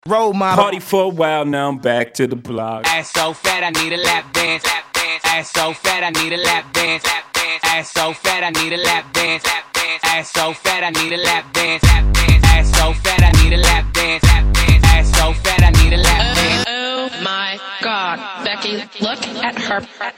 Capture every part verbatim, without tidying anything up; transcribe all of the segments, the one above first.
Role model. Party for a while, now I'm back to the block. Ass so fat, I need a lap dance. Ass so fat, I need a lap dance. Ass so fat, I need a lap dance. Ass so fat, I need a lap dance. Ass so fat, I need a lap dance. Ass so fat, I need a lap dance. Oh my God, Becky, look at her butt.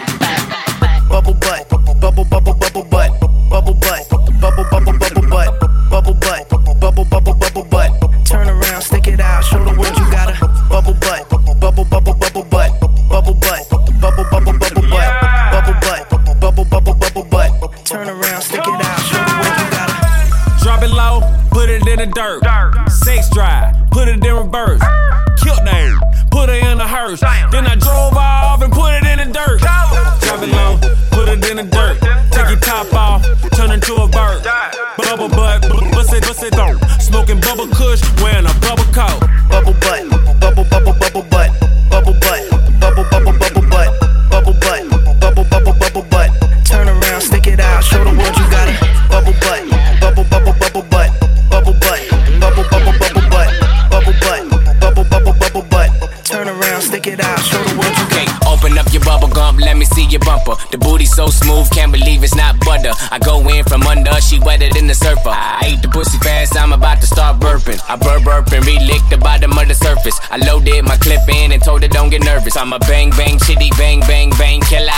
Bubble butt, bubble bubble bubble butt, bubble butt, bubble bubble bubble butt, bubble butt, bubble bubble bubble butt. Turn around, stick it out, show the world you got a bubble butt, bubble bubble bubble butt, bubble butt, bubble bubble bubble butt, bubble butt, bubble bubble bubble butt. Turn around, stick it out, show the world you got a. Drop it low, put it in the dirt. Sex drive, put it in reverse. Killed name, put it in a hearse. Then I drove off and put it in the dirt. Drop it low, put it in the dirt. Take your top off, turn into a bird. Bubble butt, bust it, bust it though. Smoking bubble kush, wearing a bubble coat. Bubble butt, bubble bubble bubble butt, bubble butt, bubble bubble bubble butt, bubble butt, bubble bubble bubble butt. Turn around, stick it out, show the world you got a bubble butt, bubble bubble bubble butt, bubble butt, bubble bubble bubble butt, bubble butt, bubble bubble bubble butt. Turn around, stick it out, show the world you got. Okay, open up your bubble gum, let me see your bumper. The booty so smooth, can't believe it's not butter. I go in from under, she wetter than the surfer. I ate the pussy fast, I'm about to start burping. I burp burp and re-lick the bottom of the surface. I loaded my clip in and told her don't get nervous. I'm a bang bang chitty bang bang bang killer.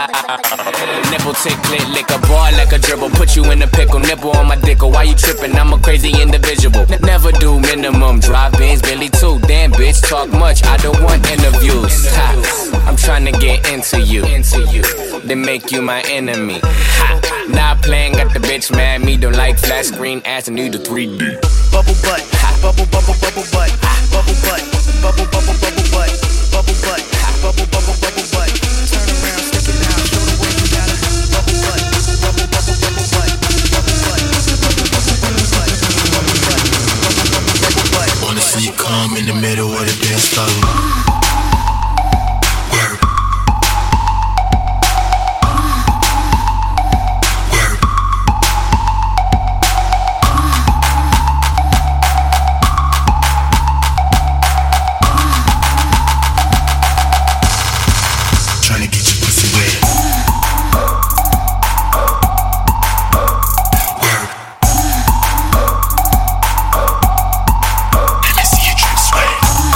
Nipple tick click lick a ball like a dribble. Put you in a pickle, nipple on my dick. Why you tripping? I'm a crazy individual. N- never do minimum drive Benz Billy too. Damn bitch, talk much. I don't want interviews. Ha. I'm trying to get into you, into you. Then make you my enemy. Ha. Not playing, got the bitch mad. Me don't like flat screen ass and need the three D. Bubble butt, bubble bubble bubble butt, bubble butt, bubble bubble bubble butt, bubble butt, bubble bubble bubble butt. Turn around, stick it out, show the world you got a bubble butt, bubble bubble bubble butt, bubble butt, bubble bubble bubble butt, bubble butt, bubble bubble bubble butt. Wanna see you come in the middle of the dance floor. Word. Word. Tryna get your pussy wet. Word. Let me see you drip sweat.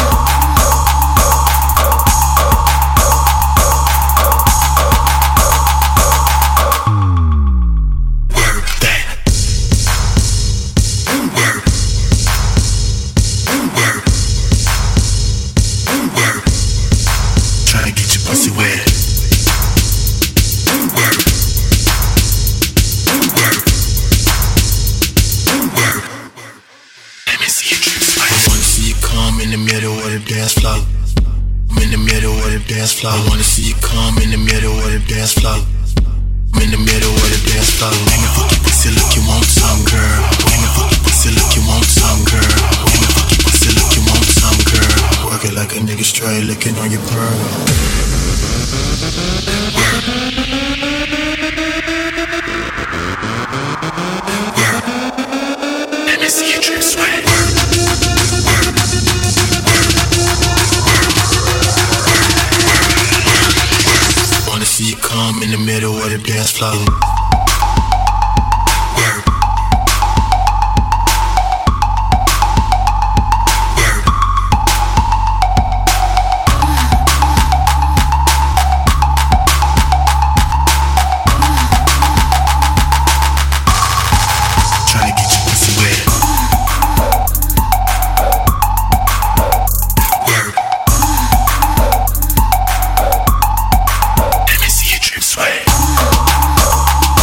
Word that. Word. Word. Word. Tryna get your pussy wet. Word. Word. Word. Let me see you drip sweat. I wanna see you come in the middle of the dance floor. I'm in the middle of the dance floor. I wanna see you come in the middle of the dance floor. I'm in the middle of the dance floor. Bang it, fuck your pussy like you want some, girl. Bang it, fuck your pussy like you want some, girl. Bang it, fuck your pussy like you want some, girl. Work it like a nigga straight licking on your pearl. Work. Work. Let me see you drip sweat. Work. Work. Wanna see you come in the middle of the dance floor. Word. Word. Tryna get your pussy wet. Word. Let me see you drip sweat.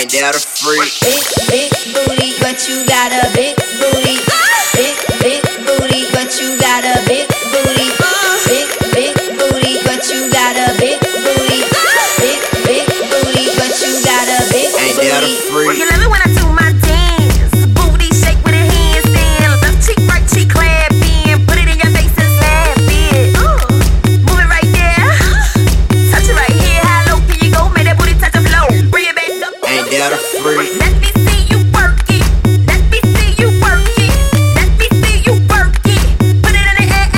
Ain't that a freak? Big, big booty, but you got a big booty. Big, big booty, but you got a big booty. Big, big booty, but you got a big booty. Big, big booty, but you got a big booty. Ain't that a freak? You love it when I do my dance. Booty shake with a handstand. Left cheek, right cheek, clap in. Put it in your face and slap it. Move it right there. Touch it right here. How low can you go? Make that booty touch the floor. Bring it back up. Ain't that a freak? Let me see you work it. Let me see you work it. Let me see you work it. Put it in the air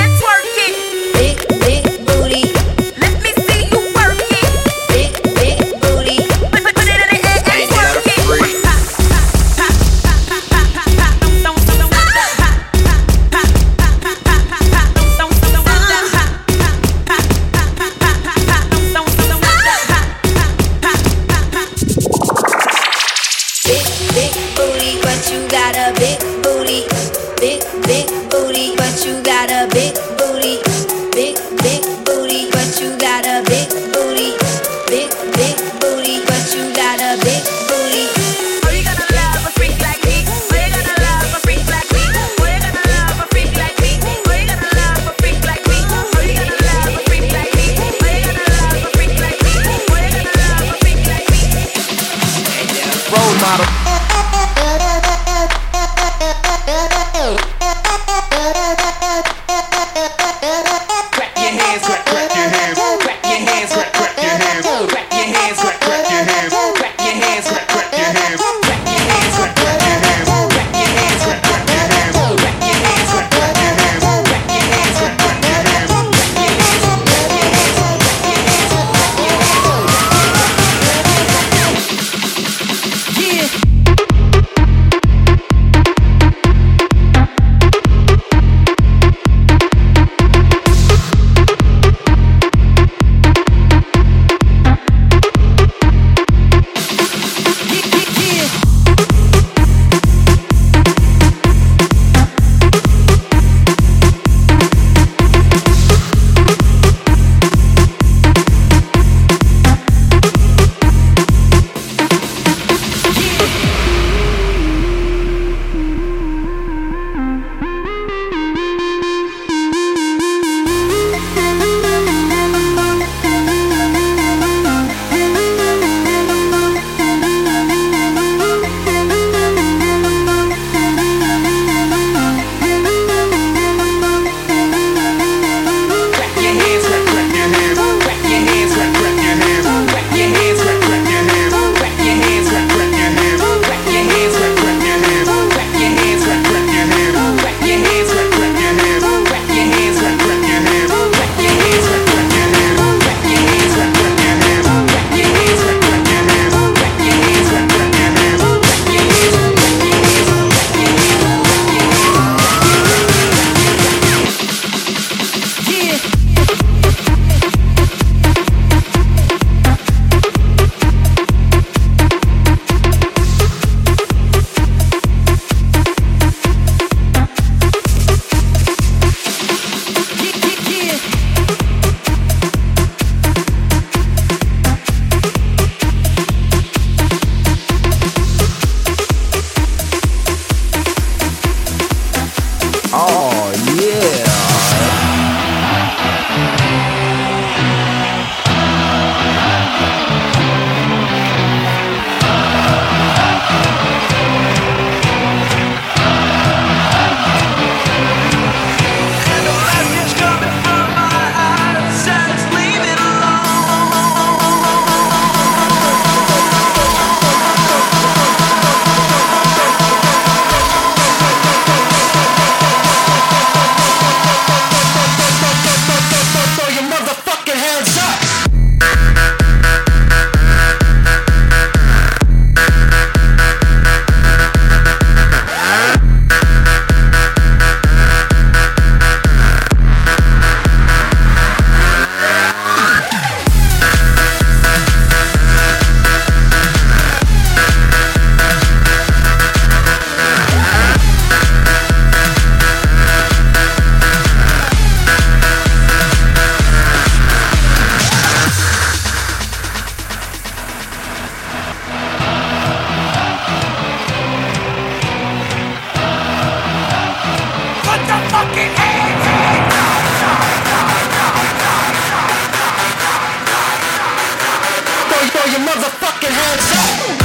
your motherfucking hands up.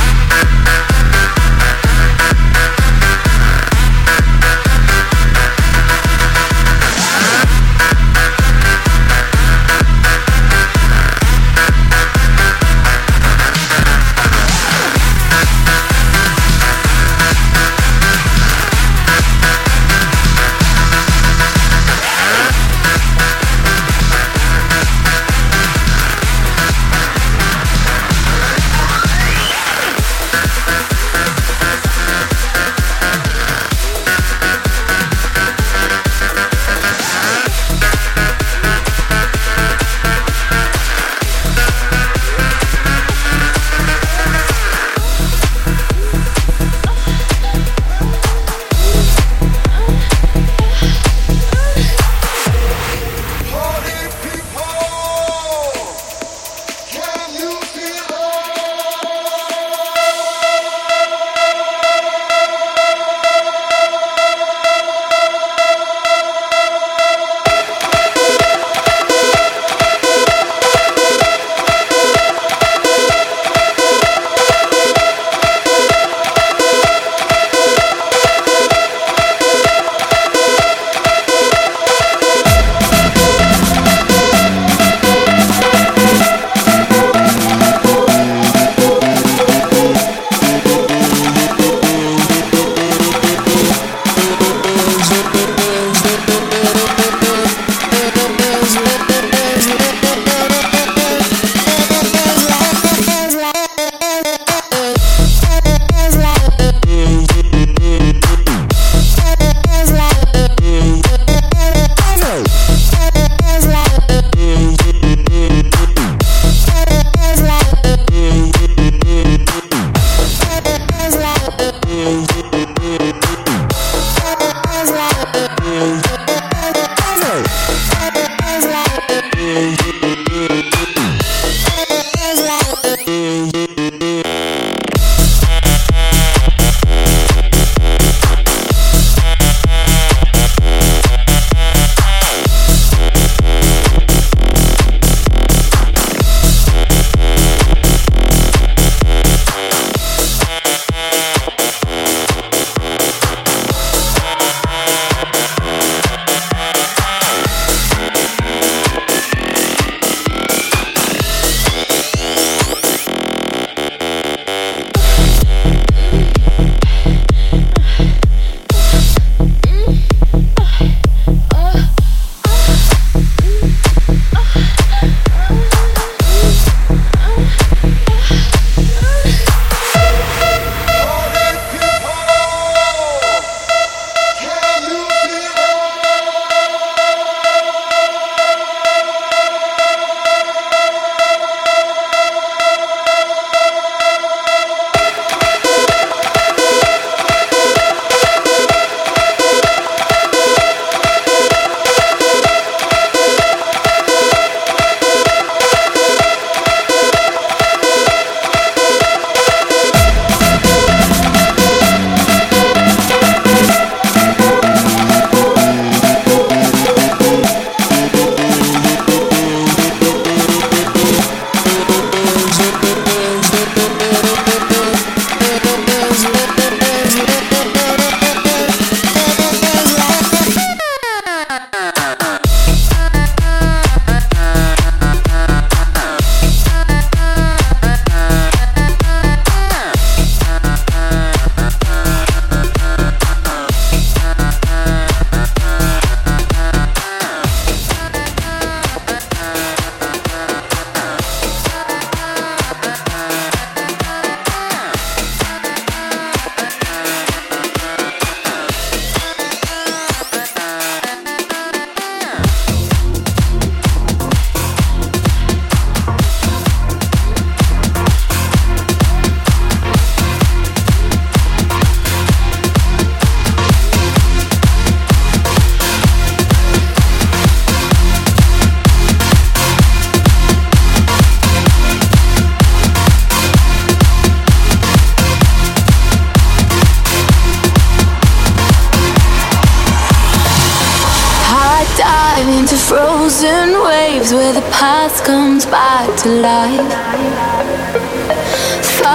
frozen waves where the past comes back to life.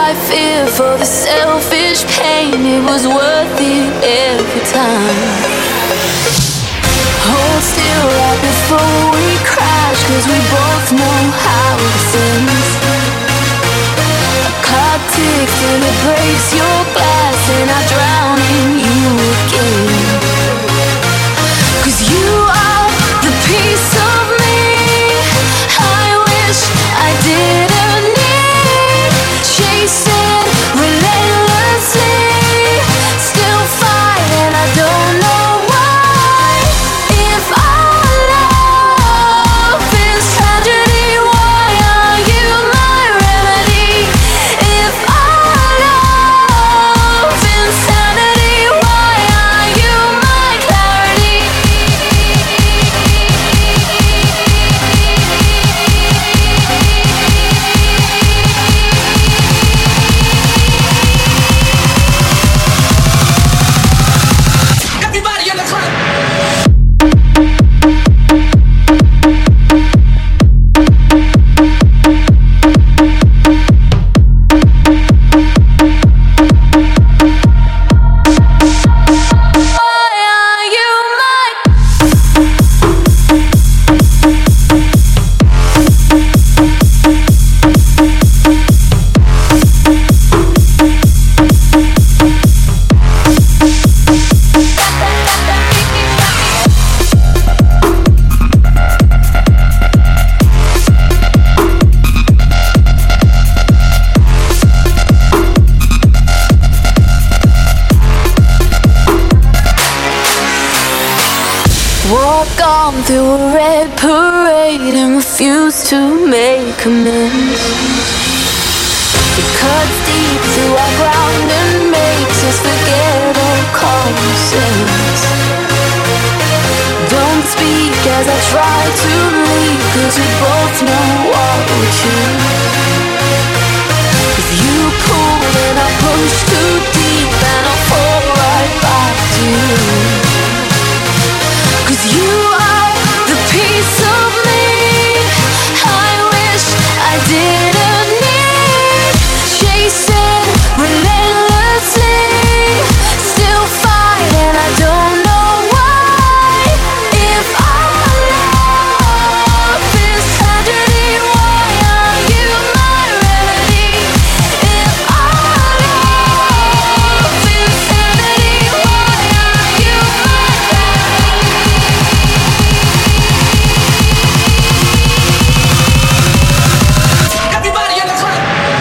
I fear for the selfish pain, it was worth it every time. Hold still right before we crash, cause we both know how this ends. A clock ticks till it breaks your glass, and I drown in you again. Cause you are the piece of me I wish I didn't need. Chasing relentlessly, still fight and I don't know why. If our love is tragedy, why are you my remedy? If our love is insanity, why are you my clarity? Everybody in the club. Why are you my Walk on through a red parade and refuse to make amends. It cuts deep to our ground and makes us forget all common sense. Don't speak as I try to leave, cause we both know what we choose. If you pull then I push too deep and I'll fall right back to you. Cause you are the piece of me I wish I didn't need. Chasing relentlessly, still fight and I don't know why. If our love is tragedy, why are you my remedy? If our love is insanity, why are you my Everybody in the club.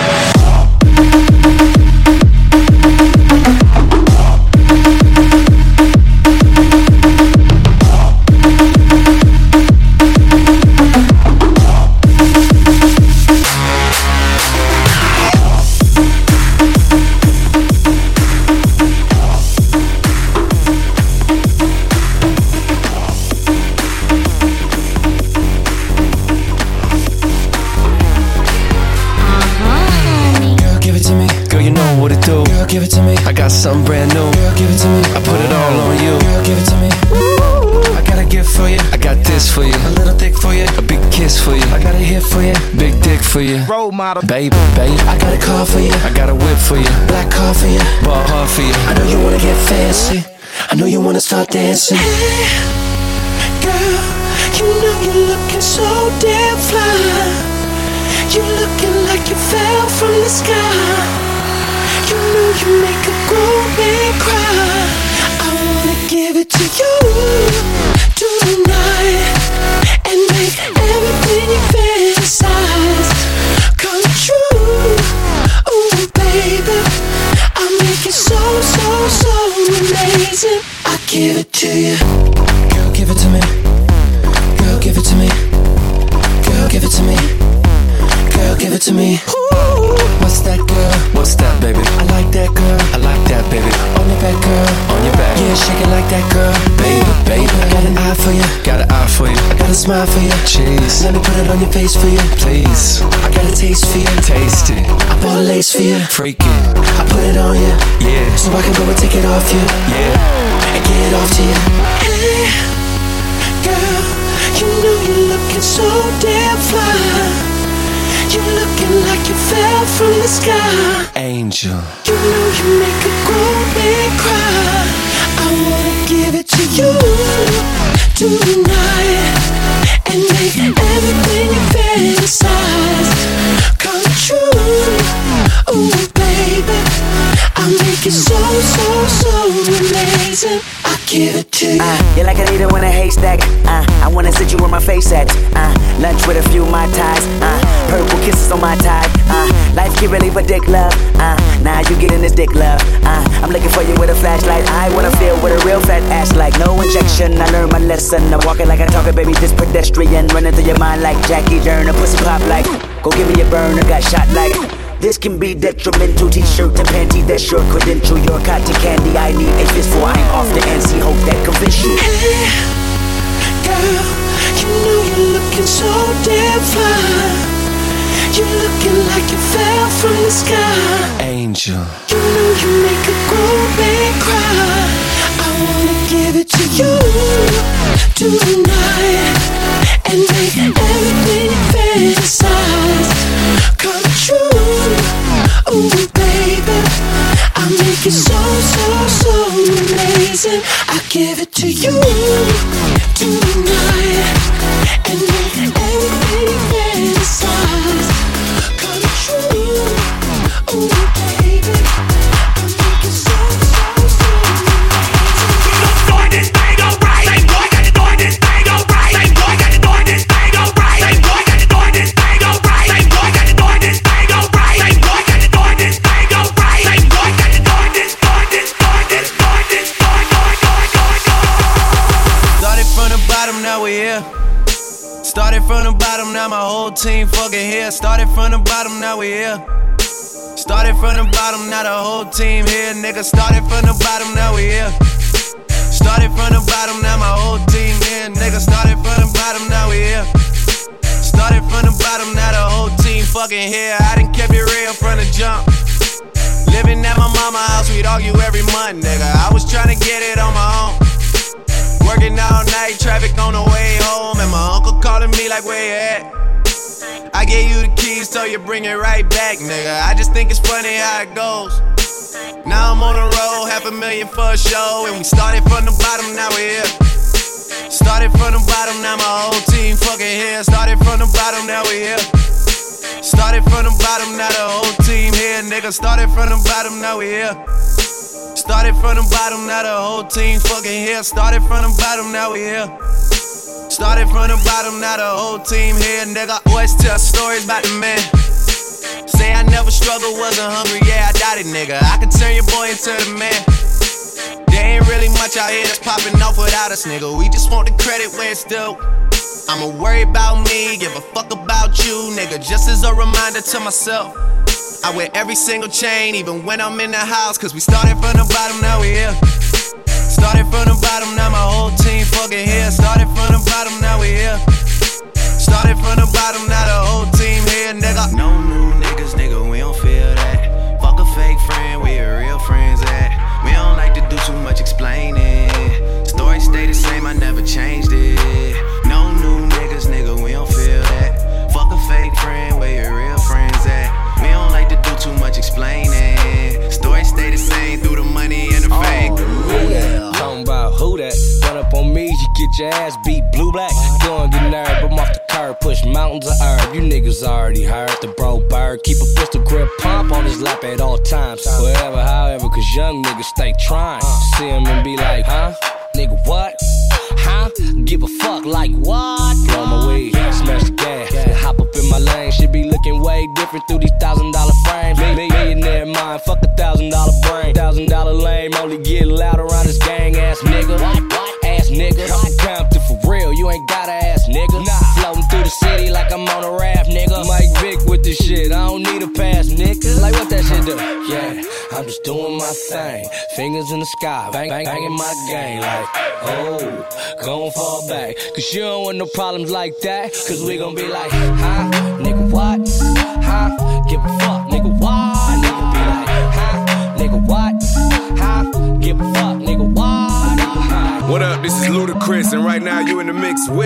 Girl, give it to me. Girl, you know what to do. Girl, give it to me. I got something brand new. Girl, give it to me. I put it all on you. Girl, give it to me. Ooh, I got a gift for you. I got this for you. A little thick for you. A big kiss for you. I got a hit for you. Big dick for you. Role model. Baby, baby. I got a car for you. I got a whip for you. Black car for you. Ball hard for you. I know you wanna get fancy. I know you wanna start dancing. Hey, girl, you know you're looking so damn fly. You're looking like you fell from the sky. You know you make a grown man cry. I wanna give it to you tonight and make everything you fantasize come true. Ooh, baby, I make it so, so, so amazing. I give it to you. Girl, give it to me. Girl, give it to me. Girl, give it to me. Girl, give it to me. Ooh, what's that, girl? What's that, baby? I like that, girl. I like that, baby. On your back, girl. On your back. Yeah, shake it like that, girl. Baby, baby. I got an eye for you. Got an eye for you. I got a smile for you. Cheese. Let me put it on your face for you. Please. I got a taste for you. Taste it. I bought a lace for you. Freak it. I put it on you. Yeah. So I can go and take it off you. Yeah. And get it off to you. Hey, girl, you know you're looking so damn fly. You're looking like you fell from the sky. Angel. You know you make a grown man cry. I wanna give it to you tonight and make everything you fantasize come true. Ooh, baby, I make it so, so, so amazing. I give it to you. Uh, you're like a needle in a haystack. Uh, I wanna sit you where my face at. Uh, lunch with a few Mai Tais. Uh, purple kisses on my tie. Uh, life can really predict love. Uh, now you getting this dick love. Uh, I'm looking for you with a flashlight. I wanna feel what a real fat ass like. No injection. I learned my lesson. I'm walking like I talk it, baby. This pedestrian running through your mind like Jackie Dern. A pussy pop like. Go give me a burn. I got shot like. This can be detrimental. T-shirt to panty, that's your credential. Your cotton candy, I need a fistful. I'm off the N C, hope that convince you. Hey, girl, you know you're looking so damn fly. You're looking like you fell from the sky. Angel. You know you make a grown man cry. I wanna give it to you tonight and make everything you fantasize come true. Ooh, baby, I make it so, so, so amazing. I give it to you tonight and make everything you fantasize come true. Ooh, baby, I make it so, so, so amazing. Doing this thing alright. Say boy, got to doing this thing alright. Say boy, got to doing this thing alright. Say boy, got to doing this thing alright. Say boy, got to doing this thing alright. Say boy, got to doing this thing alright. Say boy, got to doing this, doing this, doing this, doing this, doing, doing, doing, doing, doing. Started from the bottom, now we here. Started from the bottom, now my whole team fucking here. Started from the bottom, now we here. Started from the bottom, now the whole team here. Nigga, started from the bottom, now we here. Started from the bottom, now my whole team here. Nigga, started from the bottom, now we here. Started from the bottom, now the whole team fucking here. I done kept it real from the jump. Living at my mama's house, we'd argue every month, nigga. I was tryna get it on my own. Working all night, traffic on the way home, and my uncle calling me like, where you at? I gave you the keys, so you bring it right back, nigga. I just think it's funny how it goes. Now I'm on the road, half a million for a show, and we started from the bottom, now we're here. Started from the bottom, now my whole team fucking here. Started from the bottom, now we here. Started from the bottom, now the whole team here, nigga. Started from the bottom, now we here. Started from the bottom, now the whole team fucking here. Started from the bottom, now we here. Started from the bottom, now the whole team here, nigga. Boys tell stories about the man. Say I never struggled, wasn't hungry, yeah, I doubt it, nigga. I could turn your boy into the man. There ain't really much out here that's popping off without us, nigga. We just want the credit where it's due. I'ma worry about me, give a fuck about you, nigga. Just as a reminder to myself, I wear every single chain, even when I'm in the house. Cause we started from the bottom, now we here. Started from the bottom, now my whole team fucking here. Started from the bottom, now we here. Started from the bottom, now the whole team here, nigga. No new niggas, nigga, we don't feel that. Fuck a fake friend, where your real friends at? We don't like to do too much explaining. Story stay the same, I never changed it. No new niggas, nigga, we don't feel that. Fuck a fake friend, where your real friends at? We don't like to do too much explaining. Story stay the same through the money and the oh, fame. Yeah. Talking about who that? Run up on me, you get your ass beat blue black. Go and get nerve, I'm off the curb, push mountains of herb. You niggas already heard the bro bird. Keep a pistol grip pump on his lap at all times. Wherever, however, cause young niggas stay trying. See him and be like, huh? Nigga, what? Huh? Give a fuck like what? Blow my weed, smash the gas, and hop up in my lane. Should be looking way different through these thousand dollar frames. Millionaire mind, fuck a thousand dollar brain. Thousand dollar lame, only get loud around this gang ass nigga. What? What? Ass nigga. I'm Compton for real, you ain't got a ass nigga. Nah. Floating through the city like I'm on a raft, nigga. Mike Vick with this shit, I don't need a pass, nigga. Like what that shit do? Yeah, I'm just doing my thing. Fingers in the sky, bang, bang, banging my game. Like, oh, gon' fall back. Cause you don't want no problems like that. Cause we gon' be like, huh? Nigga, what? Huh? Give a fuck, nigga, what? Nigga be like, huh? Nigga, what? Huh? Give a fuck, nigga, what? What up? This is Ludacris, and right now you in the mix with D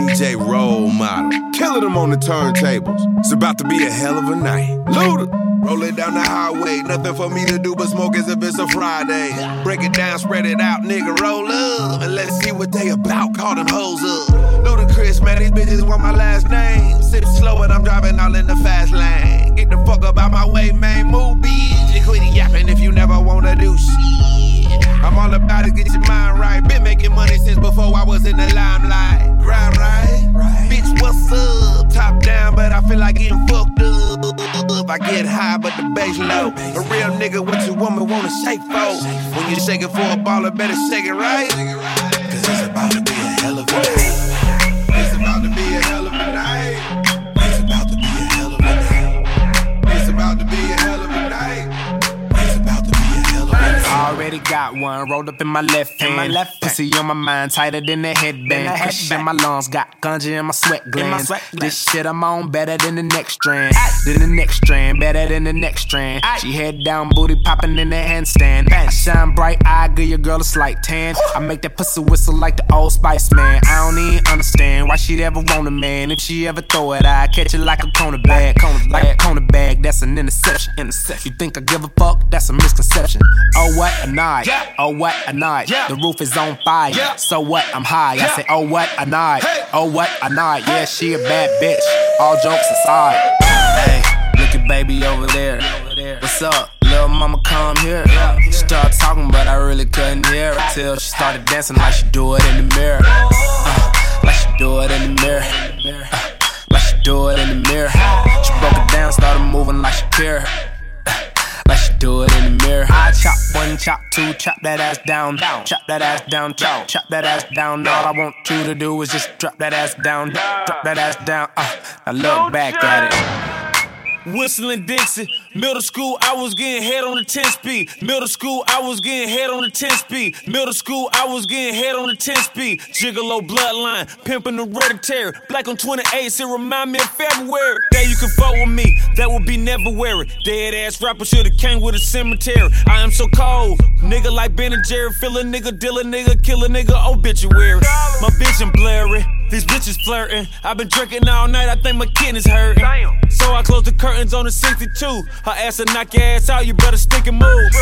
J role model, killing them on the turntables. It's about to be a hell of a night. Luda, rolling down the highway, nothing for me to do but smoke as if it's a Friday. Break it down, spread it out, nigga, roll up, and let's see what they about. Call them hoes up. Ludacris, man, these bitches want my last name. Sip slow, but I'm driving all in the fast lane. Get the fuck up out my way, man. Move, bitch. And quit yapping if you never wanna do shit. I'm all about it, get your mind right. Been making money since before I was in the limelight. Grind right, right. Bitch, what's up? Top down, but I feel like getting fucked up. I get high, but the bass low. A real nigga, what you woman wanna shake for? When you shake it for a baller, better shake it right. Cause it's about to be a hell of a night. It's about to be a hell of a night. It's about to be a hell of a night. It's about to be a hell of a night. It's about to be a hell of a night. I already got one rolled up in my left hand. My left Pussy on my mind, tighter than the headband. Cushion in my lungs, got ganja in my sweat glands. Sweat this shit I'm on better than the next strand. Than the next strand, better than the next strand. She head down, booty popping in the handstand. I shine bright, I give your girl a slight tan. I make that pussy whistle like the Old Spice man. I don't even understand why she'd ever want a man. If she ever throw it, I catch it like a corner bag. Like a corner bag, that's an interception. You think I give a fuck? That's a misconception. Oh what a night, oh what a night. The roof is on fire, so what? I'm high. I say oh what a night, oh what a night. Yeah, she a bad bitch. All jokes aside. Hey, look at baby over there. What's up? Little mama come here. She started talking, but I really couldn't hear her till she started dancing like she do it in the mirror. Uh, like she do it in the mirror. Uh, like she do it in the mirror. She broke it down, started moving like she care. Like she do it in the mirror. I chop one, chop two, chop that ass down, down. Chop that ass down, chop, chop that ass down. All I want you to do is just drop that ass down, drop that ass down. Uh, now look back at it. Whistling Dixie, middle school, I was getting head on the ten speed. Middle school, I was getting head on the ten speed. Middle school, I was getting head on the ten speed. Gigolo bloodline, pimpin' hereditary. Black on twenty-eights, it remind me of February. That you can fuck with me, that would be never weary. Dead ass rapper should've came with a cemetery. I am so cold, nigga like Ben and Jerry. Fill a nigga, deal a nigga, kill a nigga, obituary. My bitch am blurry, these bitches flirting. I've been drinking all night, I think my kidneys hurting. So I closed the curtains on the sixty-two. Her ass will knock your ass out, you better stick and move.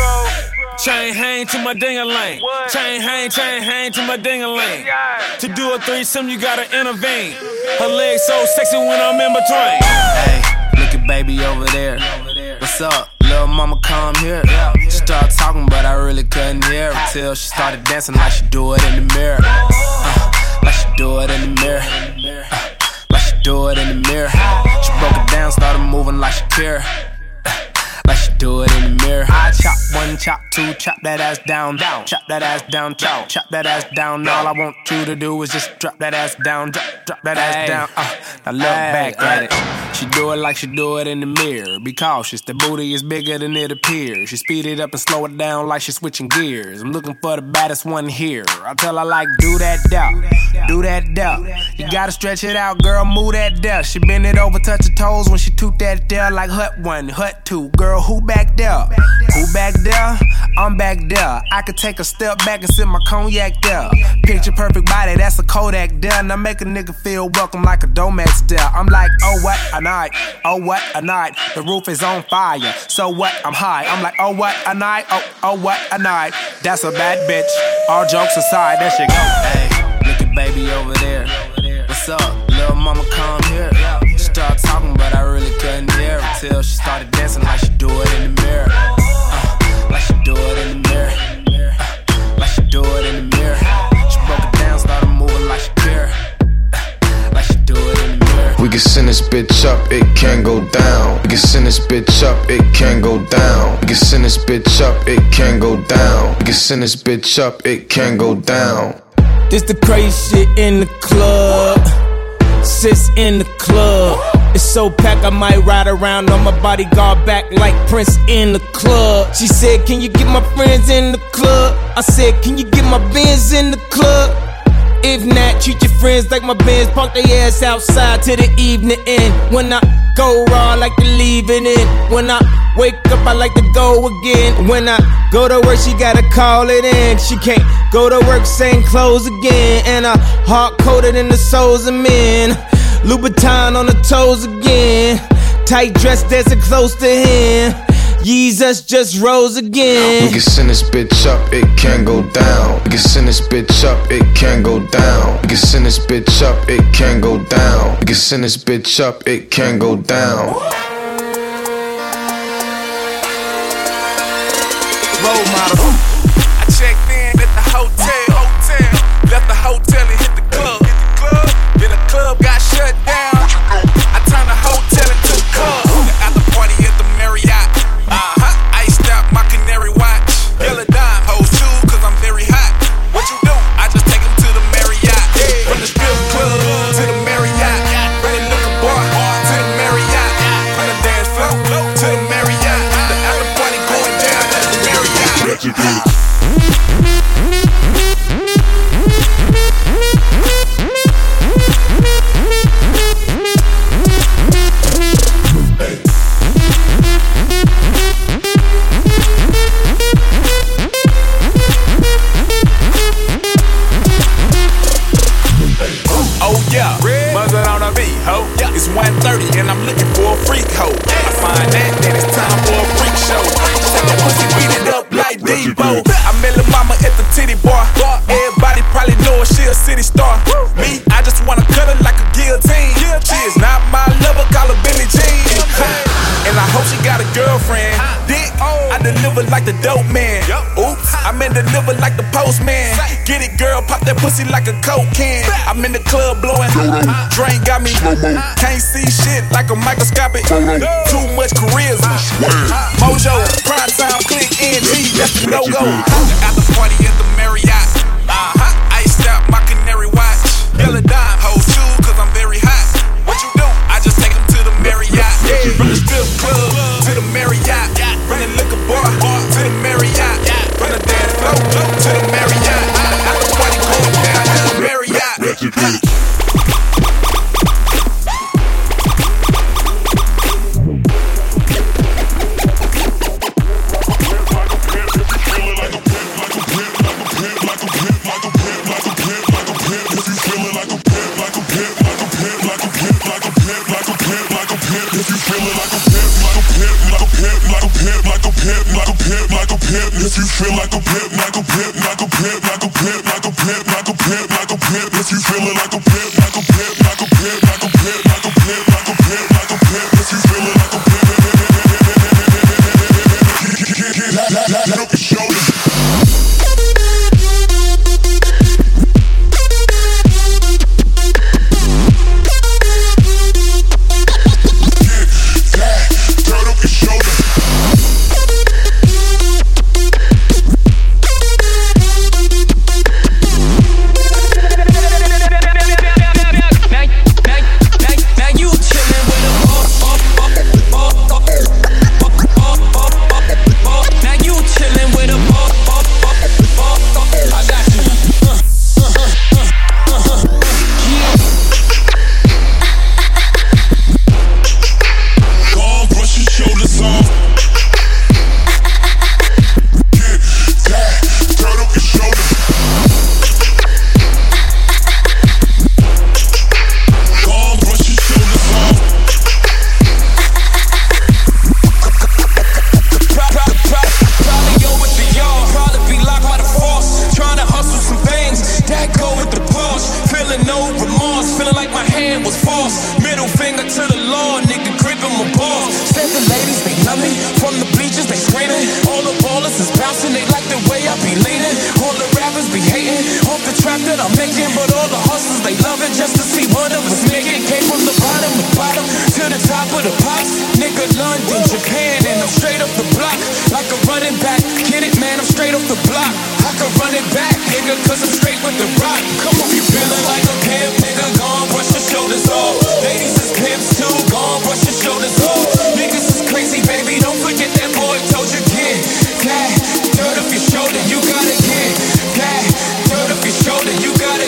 Chain hang to my ding-a-ling. Chain hang, chain hang to my ding-a-ling. To do a threesome, you gotta intervene. Her legs so sexy when I'm in between. Hey, look at baby over there. What's up? Little mama come here. She started talking, but I really couldn't hear her till she started dancing like she do it in the mirror. Uh, like she do it in the mirror. Uh, like she do it in the mirror. She broke it down, started moving like she care. Like she do it in the mirror. I chop one, chop two, chop that ass down, down. Chop that ass down, chop, chop that ass down. All I want you to do is just drop that ass down, drop, drop that ass down. Uh, now look back at it. She do it like she do it in the mirror. Be cautious, the booty is bigger than it appears. She speed it up and slow it down like she switching gears. I'm looking for the baddest one here. I tell her like, do that down, do that down. You gotta stretch it out, girl, move that down. She bend it over, touch her toes when she toot that down like hut one, hut two. Girl, who back there? Who back there? I'm back there. I could take a step back and sip my cognac there. Picture perfect body, that's a Kodak there. Now make a nigga feel welcome like a Domex there. I'm like, oh what a night, oh what a night. The roof is on fire, so what? I'm high. I'm like, oh what a night, oh oh what a night. That's a bad bitch. All jokes aside, that shit go. Hey, look at baby over there. What's up? Little mama come here. She started talking, but I really couldn't hear her till she started dancing like she do it in the mirror. Uh, like she do it in the mirror. Uh, like she do it in the mirror. She broke it down, started moving like she care. Uh, like she do it in the mirror. We can send this bitch up, it can go down. We can send this bitch up, it can go down. We can send this bitch up, it can go down. We can send this bitch up, it can go down. This the crazy shit in the club. Sis in the club. It's so packed I might ride around on my bodyguard back like Prince in the club. She said, can you get my friends in the club? I said, can you get my Benz in the club? If not, treat your friends like my Benz. Park their ass outside till the evening end. When I go raw, I like to leave it in. When I wake up, I like to go again. When I go to work, she gotta call it in. She can't go to work, same clothes again. And I hard coated in the soles of men. Louboutin on the toes again. Tight dress dancing close to him. Jesus just rose again. We can send this bitch up, it can go down. We can send this bitch up, it can go down. We can send this bitch up, it can go down. We can send this bitch up, it can go down. Role model. I checked in at the hotel, hotel. Left the hotel and hit the club, hit the club. Then the club got shut down. I turned the hotel into a club. The after party at the Marriott. Uh-huh. Iced out my canary watch. Yellow dime, hoes too, cause I'm very hot. What you do? I just take them to the Marriott. From the strip club to the Marriott. From the liquor bar to the Marriott. From the dance floor to the Marriott. The after party going down at the Marriott. It's one thirty and I'm looking for a freak hoe. I find that, then it's time for a freak show. Set that pussy, beat it up like Debo. I met lil' mama at the titty bar. Everybody probably know her, she a city star. Me, I just wanna cut her like a guillotine. She is not my lover, call her Billie Jean. And I hope she got a girlfriend. Dick, I deliver like the dope man. Oops, I'm in deliver like the postman. Get it, girl, pop that pussy like a coke can. I'm in the club blowing. Drink got me. Can't see shit like a microscopic. Too much charisma. Mojo, prime time, click N G, that's the no-go. After party at the Marriott. Uh-huh, iced out my canary watch. Yellow dime, hoes too, cause I'm very hot. What you do? I just take them to the Marriott. From the strip club to the Marriott. From the liquor bar to the Marriott. From the dance floor to the Marriott. After party going down to the Marriott. If you feel like a pimp, like a pimp, like a pimp, like a pimp, like a pimp, like a pimp, like a pimp. If you feelin' like a pimp, like a pimp, like a pimp, like a pimp, like a pimp, like a pimp, like a pimp. If you feelin' like a pimp, get up your shoulders.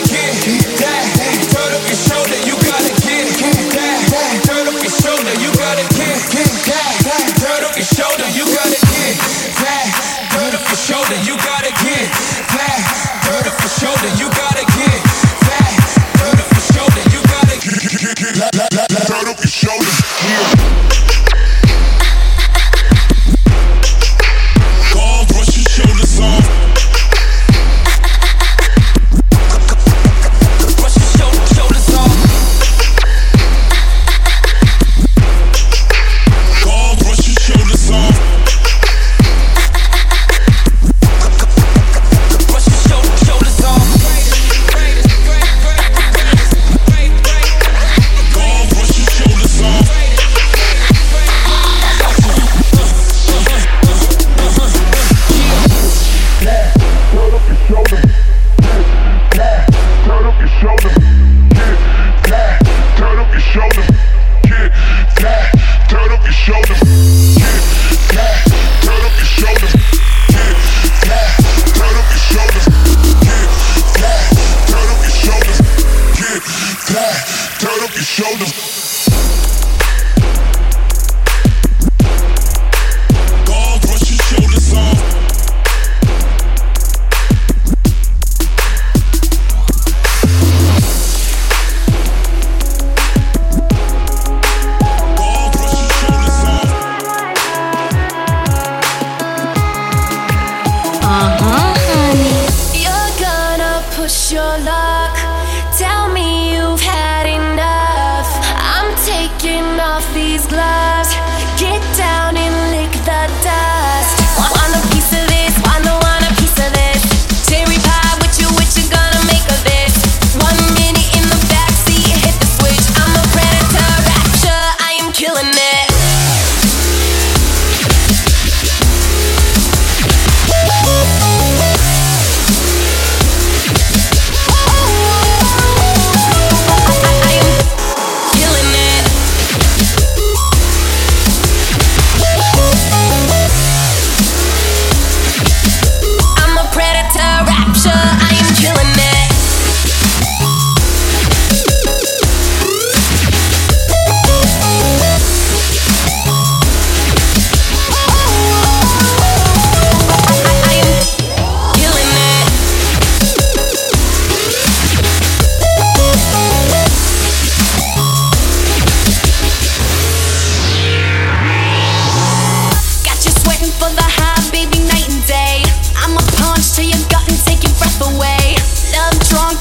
You got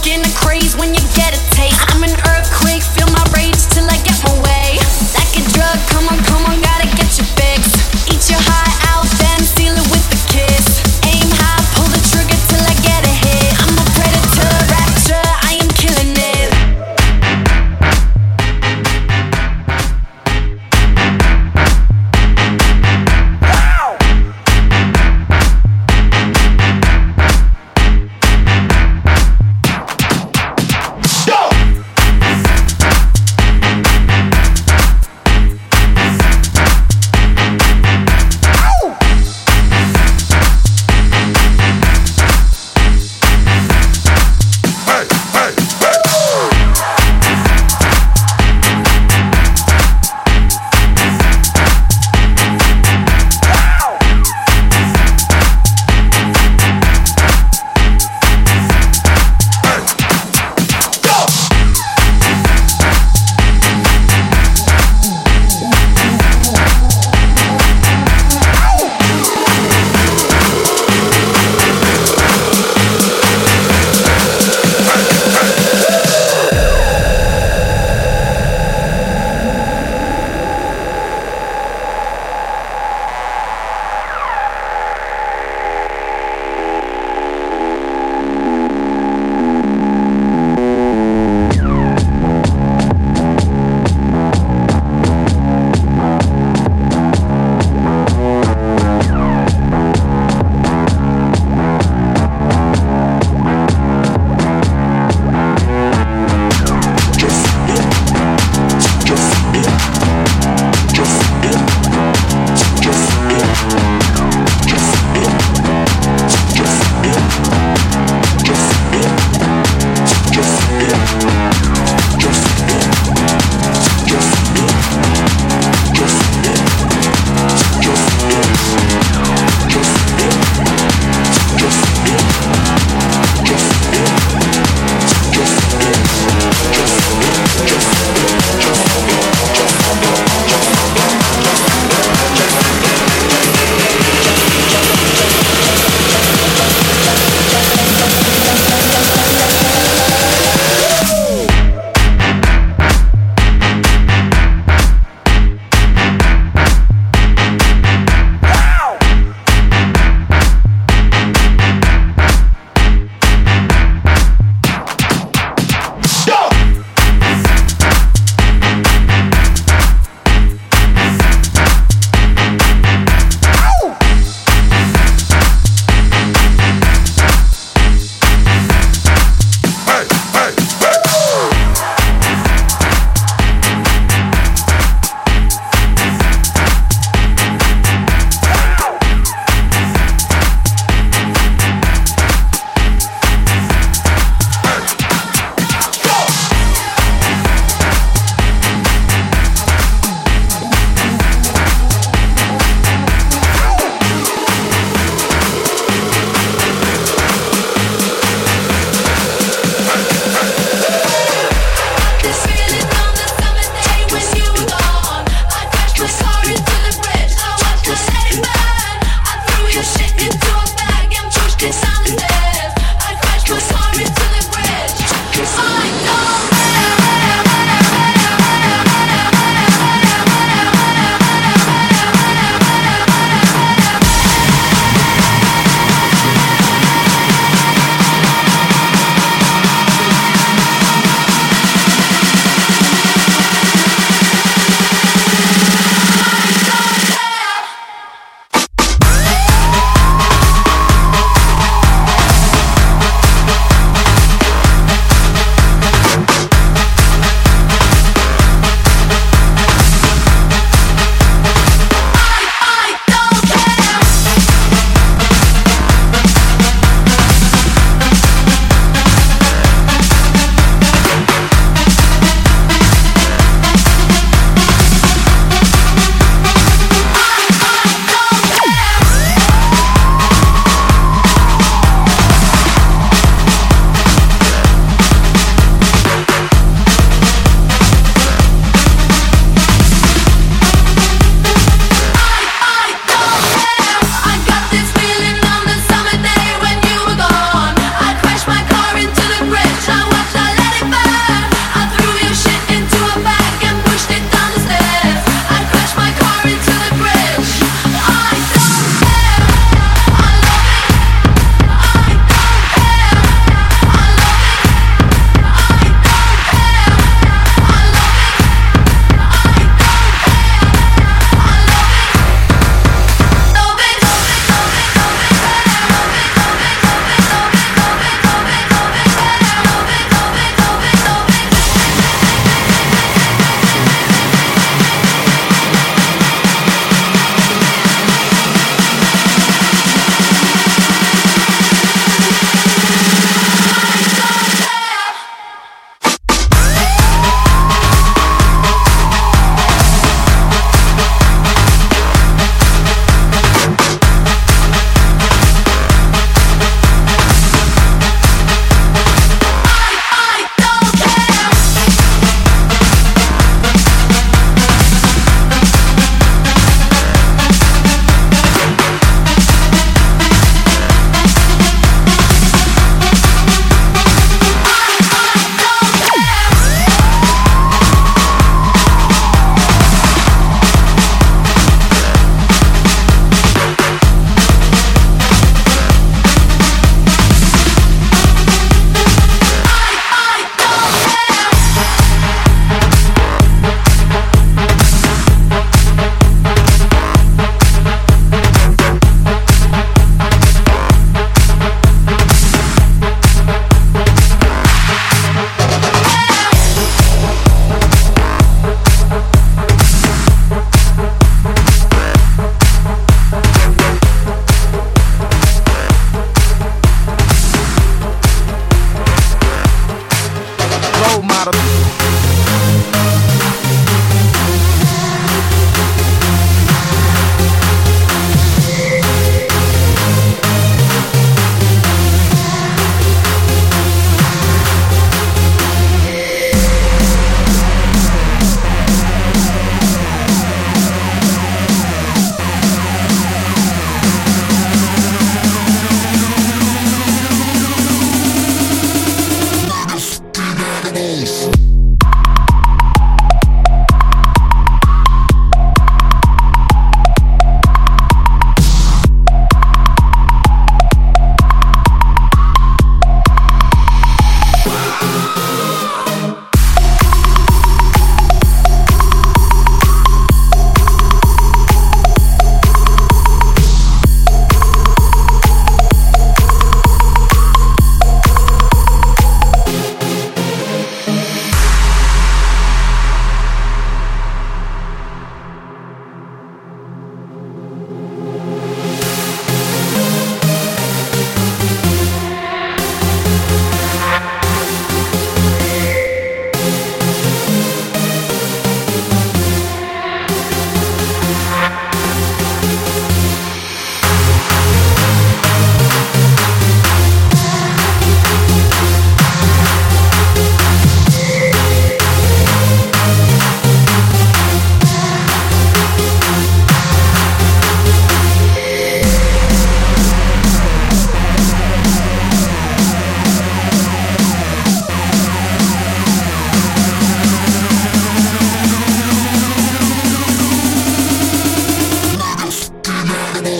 stuck in a craze when you get a taste. I'm an earthquake, feel my rage till I get my way. Like a drug, come on, come on, gotta get your fix. Eat your high out, then seal it with a kiss. Aim high, pull the trigger till I get a hit. I'm a predator, rapture, I am killing it.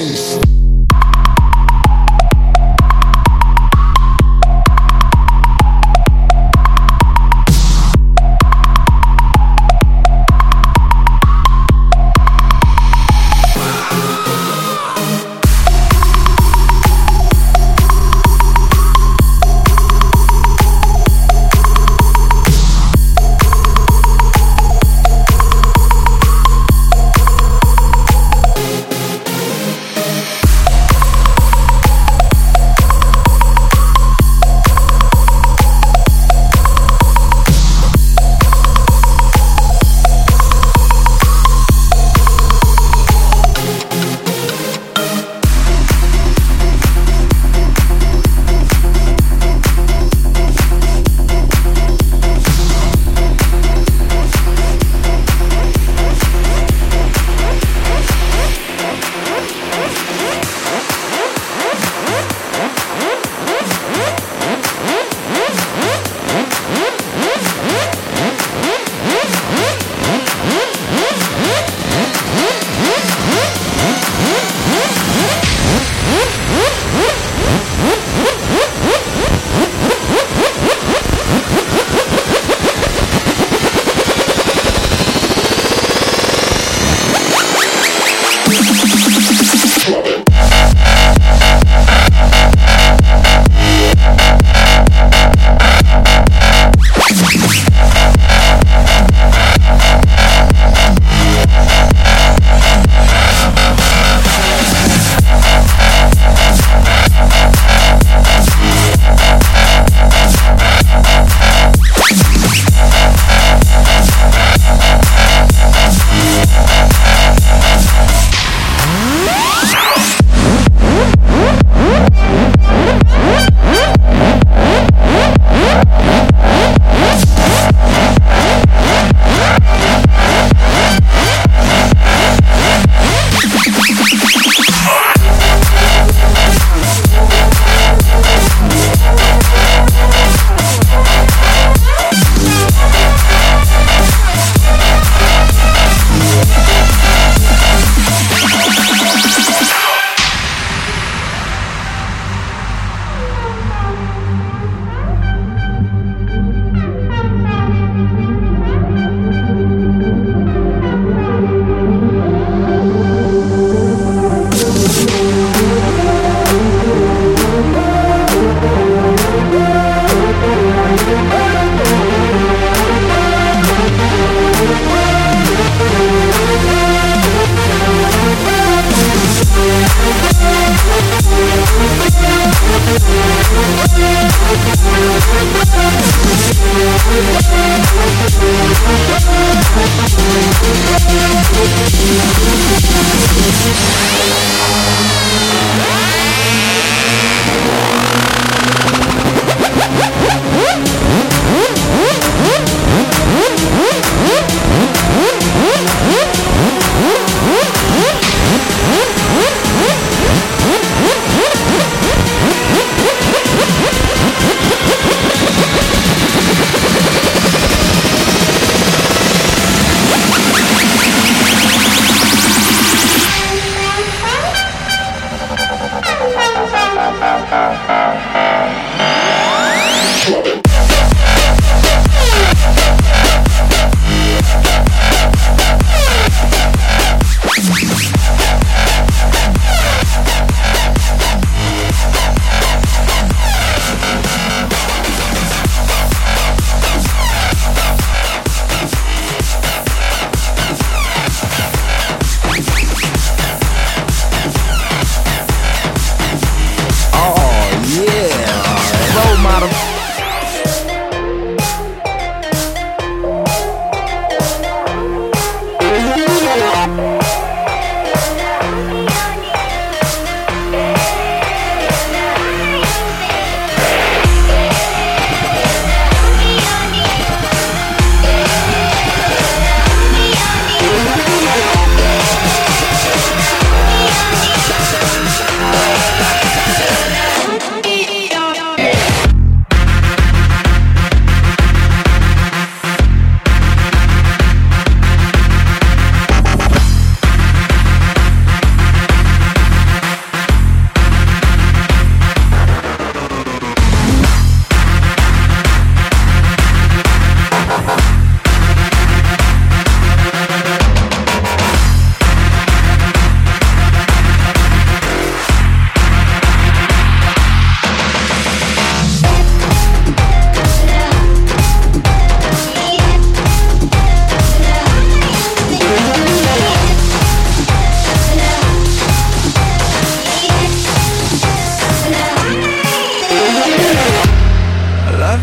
bass.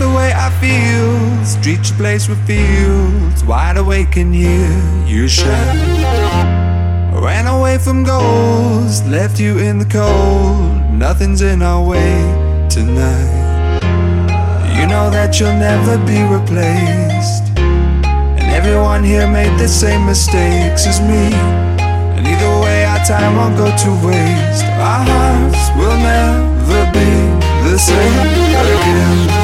the way I feel. Streets replaced with fields, wide awake and hear you shine. Ran away from goals, left you in the cold. Nothing's in our way tonight. You know that you'll never be replaced, and everyone here made the same mistakes as me. And either way our time won't go to waste. Our hearts will never be the same again.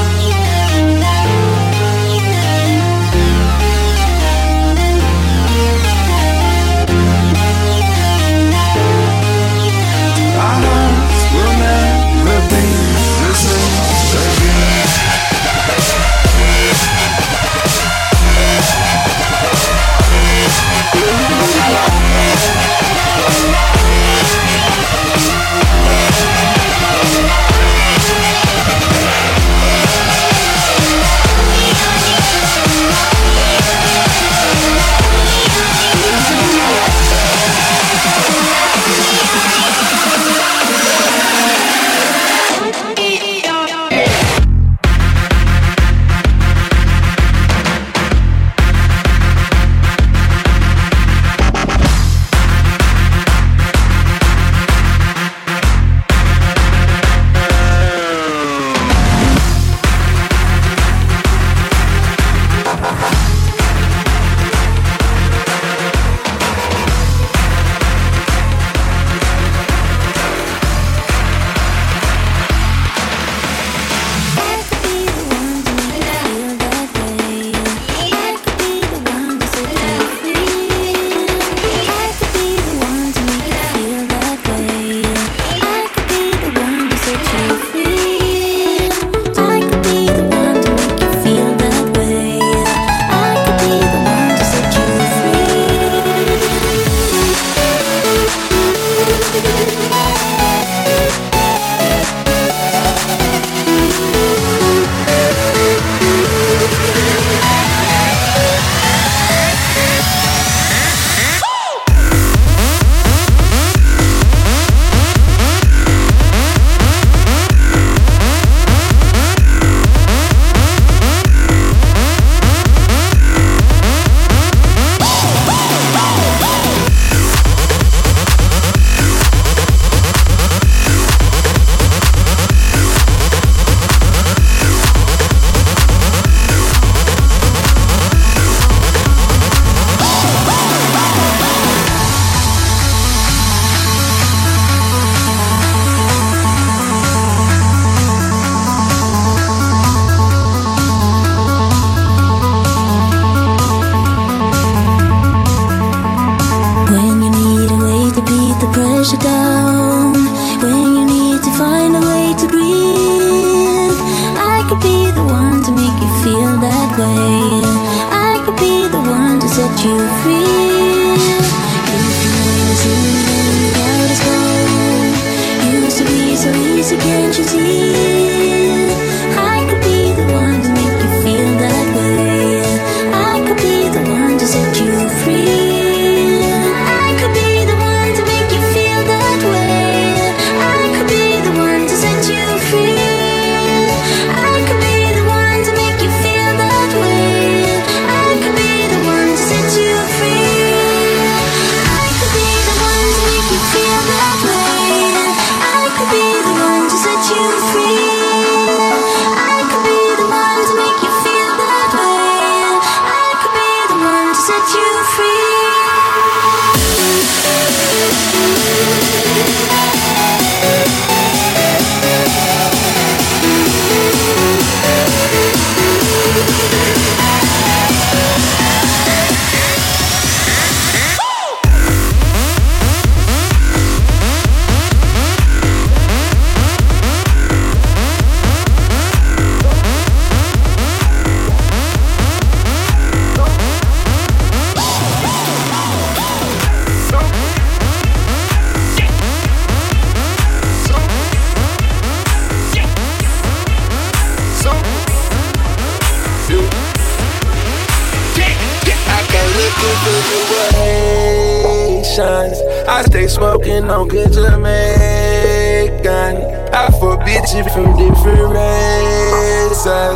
I stay smoking on good Jamaican. I fuck bitches from different races.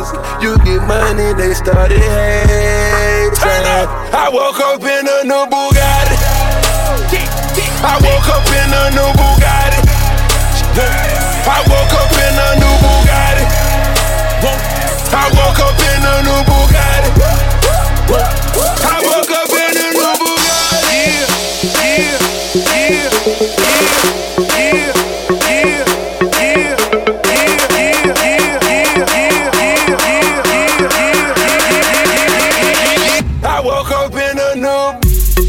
You get money, they started hating. I woke up in a new Bugatti. I woke up in a new Bugatti. I woke up in a new Bugatti. I woke up in a new Bugatti. I woke up in a new Bugatti. Yeah, yeah, yeah, yeah, yeah, yeah, yeah. I woke up in a new.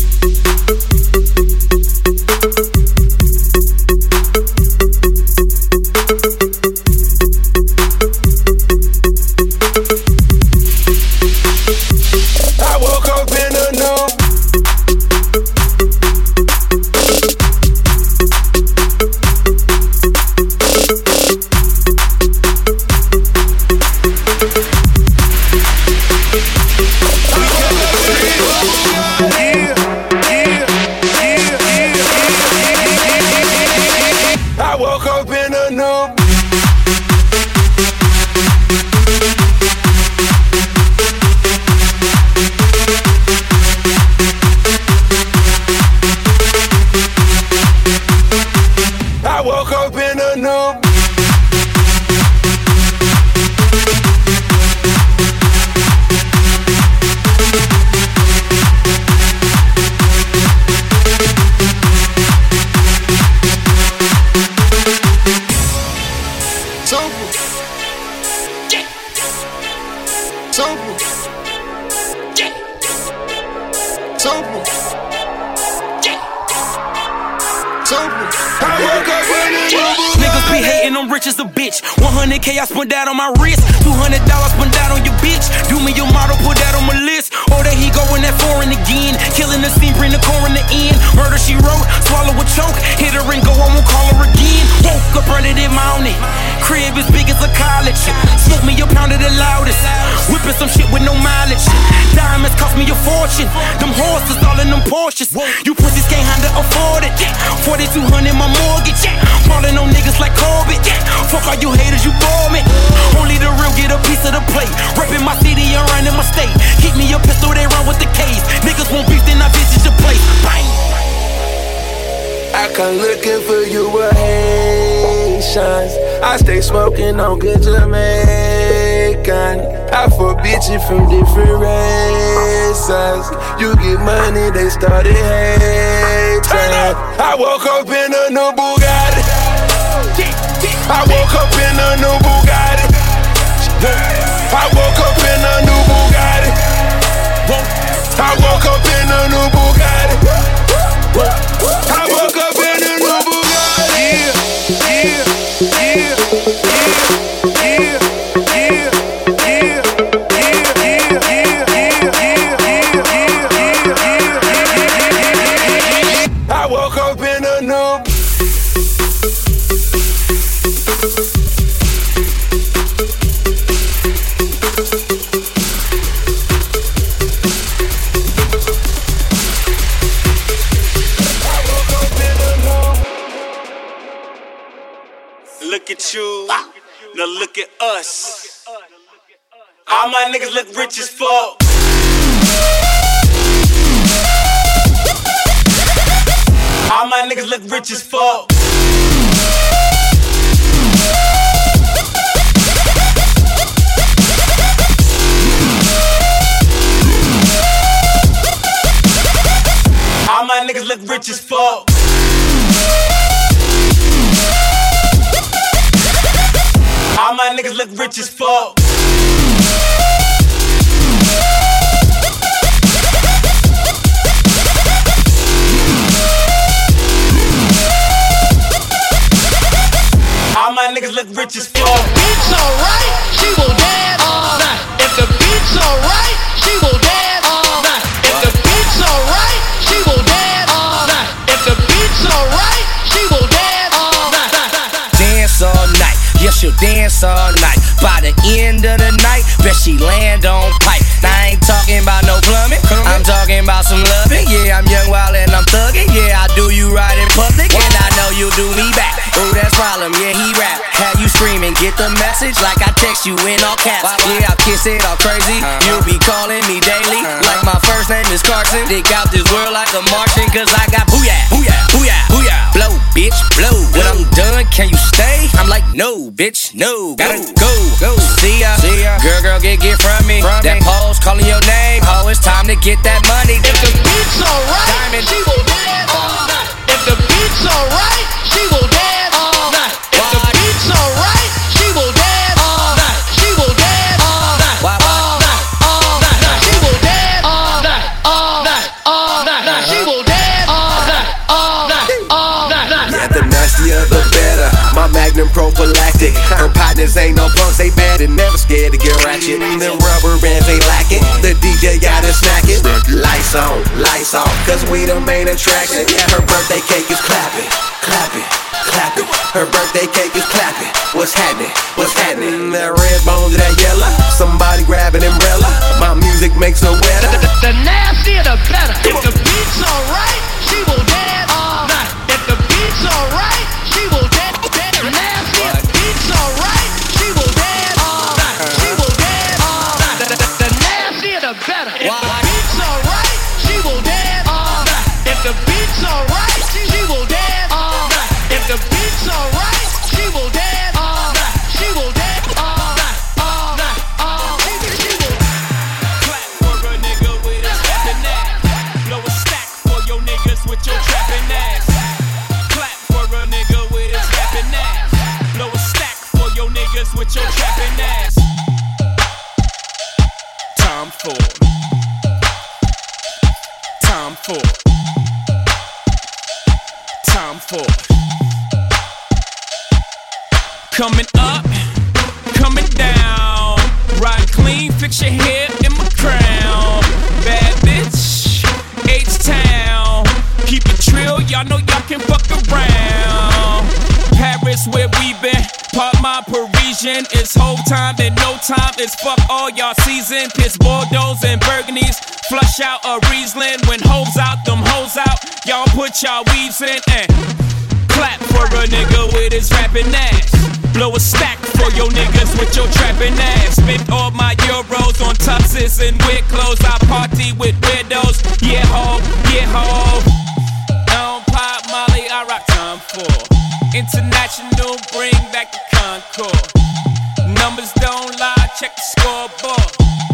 I spent that on my wrist, two hundred dollars spent that on your bitch. Do me your model, put that on my list. Or that he going that foreign again. Killing the scene, bring the coroner in. Murder she wrote, swallow a choke. Hit her and go, I won't call her again. Woke up running in mountain. Crib as big as a college. Smoke me a pound of the loudest. Whipping some shit with no mileage. Diamonds cost me a fortune. Them horses all in them Porsches. You pussies can't handle afford it. forty-two hundred my mortgage. Falling on niggas like Corbett. Fuck all you haters, you bore me. Only the real get a piece of the plate. Reppin' my city and running my state. Keep me a pistol, they run with the case. Niggas won't beef, then I visit your place. Bang! I come looking for you with Haitians. I stay smoking on good Jamaican. I forbid you from different races. You get money, they started hating. I woke up in a new Bugatti. I woke up in a new Bugatti. I woke up in a new Bugatti. I woke up in a new Bugatti. I woke up in a new Bugatti. Yeah, yeah, yeah, yeah, yeah, yeah. I woke up in a new. Look at you, now look at us. All my niggas look rich as fuck. All my niggas look rich as fuck. All my niggas look rich as fuck. All my niggas look rich as fuck. All my niggas look rich as fuck. If the beat's alright, she will dance all night. If the beat's alright, she will dance all night. If the beat's alright, she will dance all night. If the beat's alright, she will dance all night. Dance all night. Yeah, she'll dance all night. By the end of the night, bet she land on pipe. Now I ain't talking about no plumbing, I'm talking about some loving. Yeah, I'm young, wild, and I'm thugging. Yeah, I do you right in public, and I know you do me back. Oh, that's probably tell him, yeah, he rap. Have you screaming, get the message like I text you in all caps. Yeah, I kiss it all crazy. You'll be calling me daily like my first name is Carson. Dick out this world like a Martian, cause I got booyah, booyah, booyah, booyah. Blow, bitch, blow. When I'm done, can you stay? I'm like, no, bitch, no. Gotta go, go. See ya, see ya. Girl, girl, get, get from me. From that me. Pause, calling your name. Oh, it's time to get that money. If the beat's alright, Diamond. She will dance all night. If the beat's alright, she will dance all night. If the beat's alright, she will dance all night. She will dance all night. All night, all night. She will dance all night, all night, all night. She will dance all night, all night, all night. Yeah, the nastier the better. My Magnum prophylactic. Her partners ain't no punks, they bad and never scared to get ratchet. The rubber bands ain't lacking. The D J got it snacking. Lights on, lights off, cause we the main attraction. Yeah, her birthday cake is clapping, clapping, clapping. Her birthday cake is clapping. What's happening? What's happening? That red bone to that yellow. Somebody grab an umbrella. My music makes her wetter. The, the nastier the better. If the beat's alright, she will dance all night. If the beat's alright, she will dance. The nastier beat's alright, she will dance all night. She will dance all night. The, the, the nastier the better. If the beat's alright, she will dance all night. If the beat's alright, she, she will dance all night. If the beat's alright, she will dance all night. She will dance all night, all night, all night. She, she will. Clap for a nigga with his rapping ass. Blow a stack for your niggas with your trapping ass. Clap for a nigga with his rapping ass. Blow a stack for your niggas with your trapping ass. Tom Ford. Tom Ford. Tom Ford. Coming up, coming down. Ride clean, fix your hair in my crown. Bad bitch, H-Town. Keep it trill, y'all know y'all can fuck around. Paris where we been, part my Parisian. It's whole time and no time, it's fuck all y'all season. Piss Bordeaux and Burgundies, flush out a Riesling. When hoes out, them hoes out, y'all put y'all weaves in and clap for a nigga with his rapping ass. Blow a stack for your niggas with your trapping ass. Spent all my euros on tuxes and weird clothes. I party with weirdos. Yeah ho, yeah ho. I don't pop Molly, I rock Tom Ford. International, bring back the Concord. Numbers don't lie, check the scoreboard.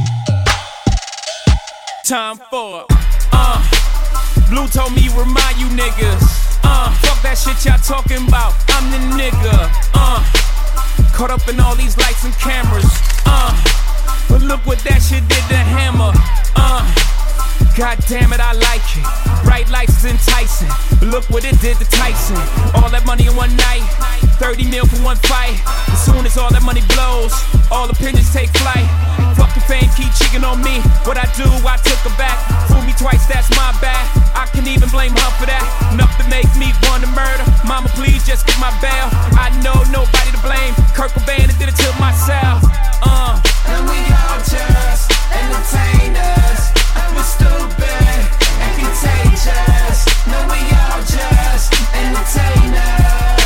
Tom Ford. Uh, Blue told me remind you niggas. Uh, fuck that shit y'all talking about. I'm the nigga. Uh, caught up in all these lights and cameras. Uh, but look what that shit did to Hammer. Uh, God damn it, I like it. Bright lights is enticing. Look what it did to Tyson. All that money in one night, thirty mil for one fight. As soon as all that money blows, all opinions take flight. Fuck the fame, keep cheating on me. What I do, I took her back. Fool me twice, that's my bad. I can even blame her for that. Enough to make me want to murder. Mama, please just get my bail. I know nobody to blame. Kurt Cobain, I did it to myself. Uh. And we all just entertainers. We're stupid and contagious. No, we all just entertainers.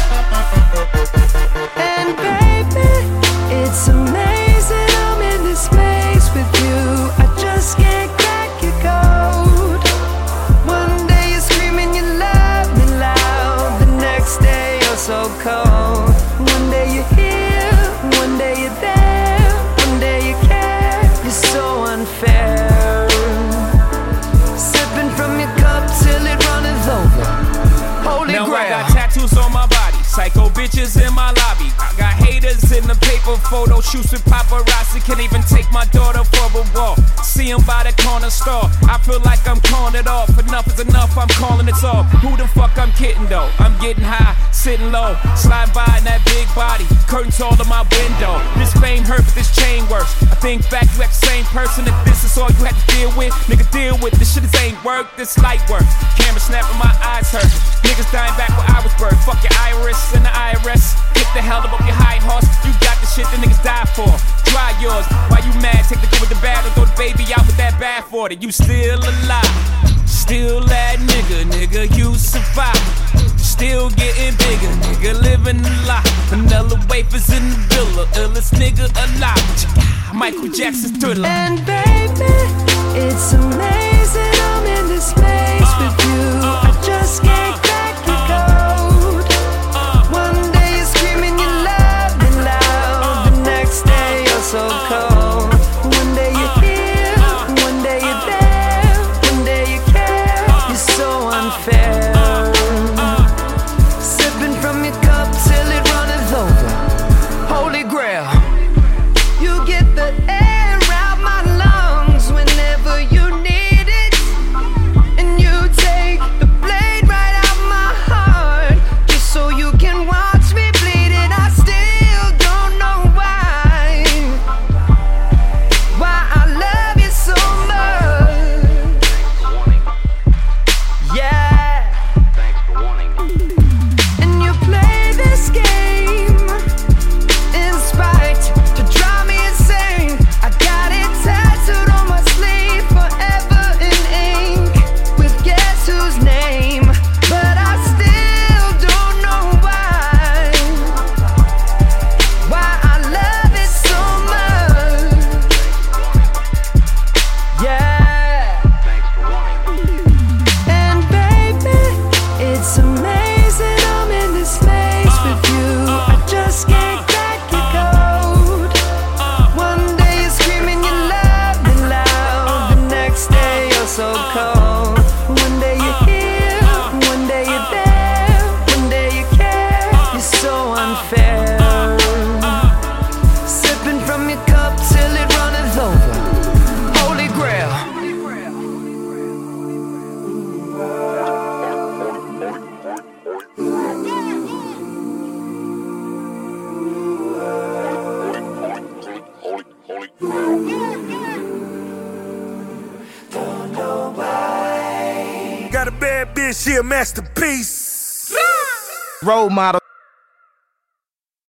And baby, it's amazing I'm in this space with you. I just can't crack your code. One day you're screaming you love me loud. The next day you're so cold. One day you're here, one day you're there. One day you care, you're so unfair. Now I got tattoos on my body, psycho bitches in my lobby. I got haters in the paper, photo shoots with paparazzi. Can't even take my daughter for a walk. See him by the corner store. I feel like I'm calling it off. Enough is enough, I'm calling it off. Who the fuck I'm kidding though? I'm getting high, sitting low, slide by in that big body. Curtains all to my window. This fame hurt, but this chain works. I think back, you act the same person. If this is all you had to deal with, nigga, deal with this shit. This ain't work, this light work. Camera snapping, my eyes hurt. Niggas dying back where I was birthed. Fuck your iris and the I R S. Get the hell up your high horse. You got the shit that niggas die for. Try yours. Why you mad? Take the good with the bad or throw the baby out with that bad for it. You still alive. Still that nigga, nigga, you survive. still getting bigger. Nigga living a lot. Vanilla wafers in the villa. Illest nigga alive. Michael Jackson's Thriller. And baby, it's amazing I'm in this space with you. I just can't crack your code. One day you're screaming you love me loud. The next day you're so cold. One day you're here, one day you're there. One day you care, you're so unfair. Sipping from your cup till it runneth over. Holy grail. You get the air out my lungs whenever you need it. And you take the blade right out my heart just so you can watch me bleed it. I still don't know why Why I love you so much. Yeah. And you play this game in spite to drive me insane. I got it tattooed on my sleeve forever in ink with guess whose name. But I still don't know why Why I love it so much. Yeah. And baby, it's amazing I'm in this space with you. I just can't crack your code. One day you're screaming you love me loud. The next day you're so cold. One day you're here, one day you're there. One day you care, you're so unfair. Sipping from your cup till it runneth over. Holy grail. Got a bad bitch, she a masterpiece. Role model